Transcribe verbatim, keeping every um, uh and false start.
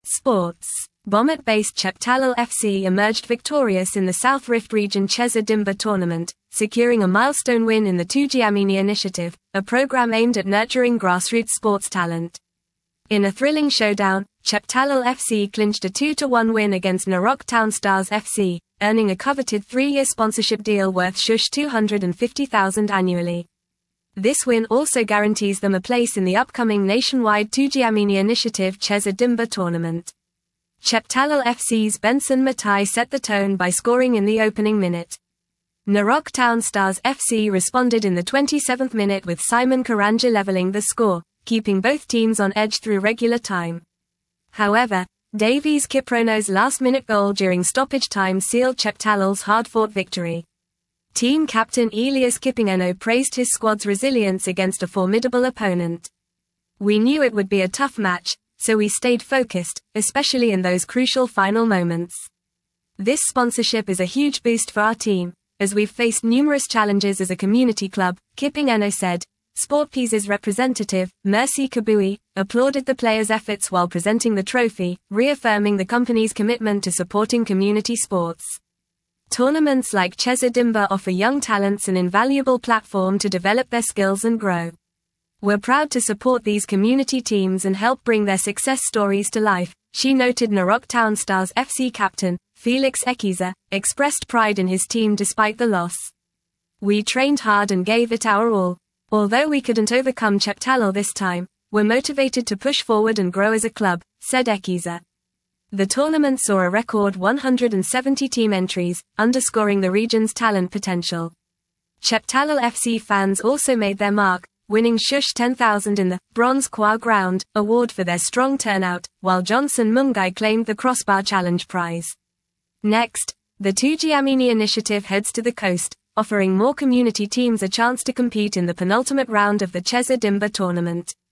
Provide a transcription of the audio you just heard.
Sports. Bomet-based Cheptalal F C emerged victorious in the South Rift Region Cheza Dimba tournament, securing a milestone win in the Tujiamini Initiative, a program aimed at nurturing grassroots sports talent. In a thrilling showdown, Cheptalal F C clinched a two to one win against Narok Town Stars F C, earning a coveted three-year sponsorship deal worth two hundred fifty thousand annually. This win also guarantees them a place in the upcoming nationwide Tujiamini Initiative Cheza Dimba tournament. Cheptalal F C's Benson Matai set the tone by scoring in the opening minute. Narok Town Stars F C responded in the twenty-seventh minute with Simon Karanja leveling the score, keeping both teams on edge through regular time. However, Davies Kiprono's last-minute goal during stoppage time sealed Cheptalal's hard-fought victory. Team captain Elias Kipingeno praised his squad's resilience against a formidable opponent. "We knew it would be a tough match, so we stayed focused, especially in those crucial final moments. This sponsorship is a huge boost for our team, as we've faced numerous challenges as a community club," Kipingeno said. SportPeace's representative, Mercy Kabui, applauded the players' efforts while presenting the trophy, reaffirming the company's commitment to supporting community sports. Tournaments like Cheza Dimba offer young talents an invaluable platform to develop their skills and grow. "We're proud to support these community teams and help bring their success stories to life," she noted. Narok Town Stars F C captain, Felix Ekiza, expressed pride in his team despite the loss. "We trained hard and gave it our all. Although we couldn't overcome Cheptalal this time, we're motivated to push forward and grow as a club," said Ekiza. The tournament saw a record one hundred seventy team entries, underscoring the region's talent potential. Cheptalal F C fans also made their mark, winning Shush ten thousand in the Bronze Kwa Ground award for their strong turnout, while Johnson Mungai claimed the Crossbar Challenge prize. Next, the Tujiamini Initiative heads to the coast, offering more community teams a chance to compete in the penultimate round of the Cheza Dimba tournament.